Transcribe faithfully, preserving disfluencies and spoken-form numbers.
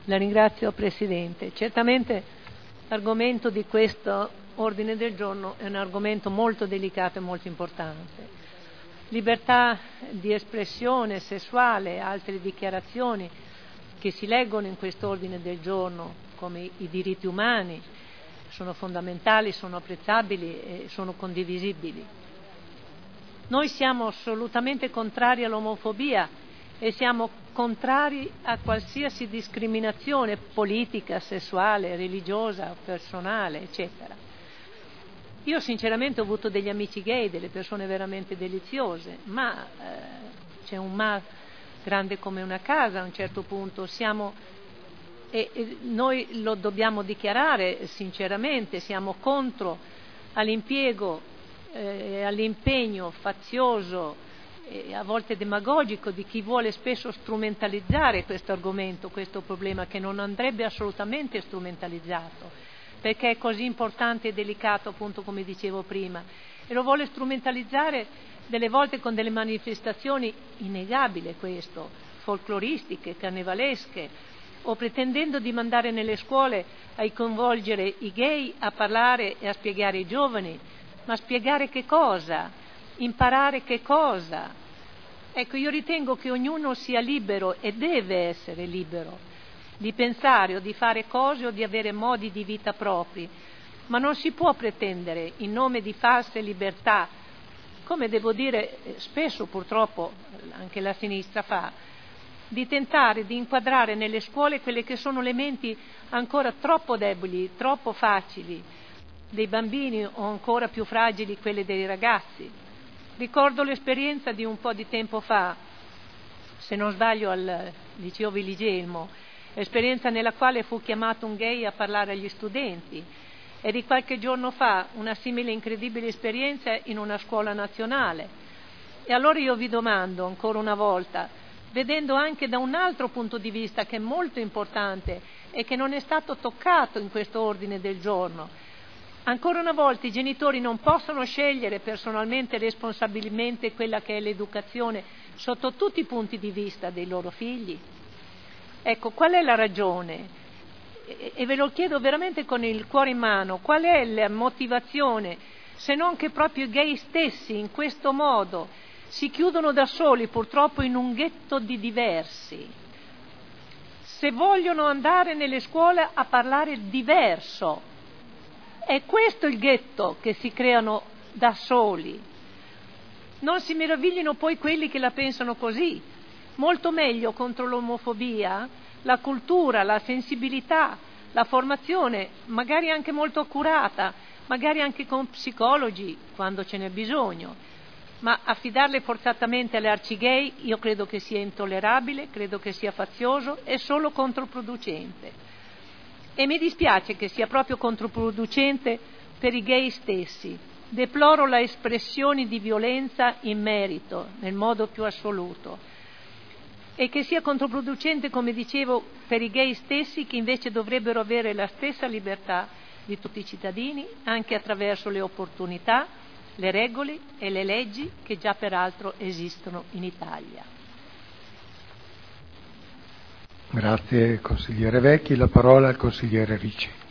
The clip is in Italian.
La ringrazio, Presidente. Certamente l'argomento di questo ordine del giorno è un argomento molto delicato e molto importante. Libertà di espressione sessuale, altre dichiarazioni che si leggono in questo ordine del giorno come i diritti umani sono fondamentali, sono apprezzabili e sono condivisibili. Noi siamo assolutamente contrari all'omofobia e siamo contrari a qualsiasi discriminazione politica, sessuale, religiosa, personale, eccetera. Io sinceramente ho avuto degli amici gay, delle persone veramente deliziose, ma eh, c'è un ma grande come una casa a un certo punto. Siamo, e, e noi lo dobbiamo dichiarare sinceramente, siamo contro all'impiego e eh, all'impegno fazioso e a volte demagogico di chi vuole spesso strumentalizzare questo argomento, questo problema che non andrebbe assolutamente strumentalizzato, perché è così importante e delicato, appunto, come dicevo prima, e lo vuole strumentalizzare delle volte con delle manifestazioni innegabili, questo, folcloristiche, carnevalesche, o pretendendo di mandare nelle scuole a coinvolgere i gay a parlare e a spiegare ai giovani. Ma spiegare che cosa? Imparare che cosa? Ecco, io ritengo che ognuno sia libero e deve essere libero di pensare o di fare cose o di avere modi di vita propri, ma non si può pretendere in nome di false libertà, come devo dire spesso purtroppo anche la sinistra fa, di tentare di inquadrare nelle scuole quelle che sono le menti ancora troppo deboli, troppo facili dei bambini o ancora più fragili quelle dei ragazzi. Ricordo l'esperienza di un po' di tempo fa, se non sbaglio al liceo Viligelmo, esperienza nella quale fu chiamato un gay a parlare agli studenti, e di qualche giorno fa una simile incredibile esperienza in una scuola nazionale. E allora io vi domando ancora una volta, vedendo anche da un altro punto di vista che è molto importante e che non è stato toccato in questo ordine del giorno, ancora una volta i genitori non possono scegliere personalmente e responsabilmente quella che è l'educazione sotto tutti i punti di vista dei loro figli? Ecco, qual è la ragione? E, e ve lo chiedo veramente con il cuore in mano, qual è la motivazione, se non che proprio i gay stessi in questo modo si chiudono da soli purtroppo in un ghetto di diversi. Se vogliono andare nelle scuole a parlare diverso, è questo il ghetto che si creano da soli. Non si meraviglino poi quelli che la pensano così. Molto meglio contro l'omofobia la cultura, la sensibilità, la formazione, magari anche molto accurata, magari anche con psicologi quando ce n'è bisogno. Ma affidarle forzatamente alle arcigay io credo che sia intollerabile, credo che sia fazioso e solo controproducente. E mi dispiace che sia proprio controproducente per i gay stessi. Deploro le espressioni di violenza in merito, nel modo più assoluto, e che sia controproducente, come dicevo, per i gay stessi, che invece dovrebbero avere la stessa libertà di tutti i cittadini, anche attraverso le opportunità, le regole e le leggi che già peraltro esistono in Italia. Grazie consigliere Vecchi, la parola al consigliere Ricci.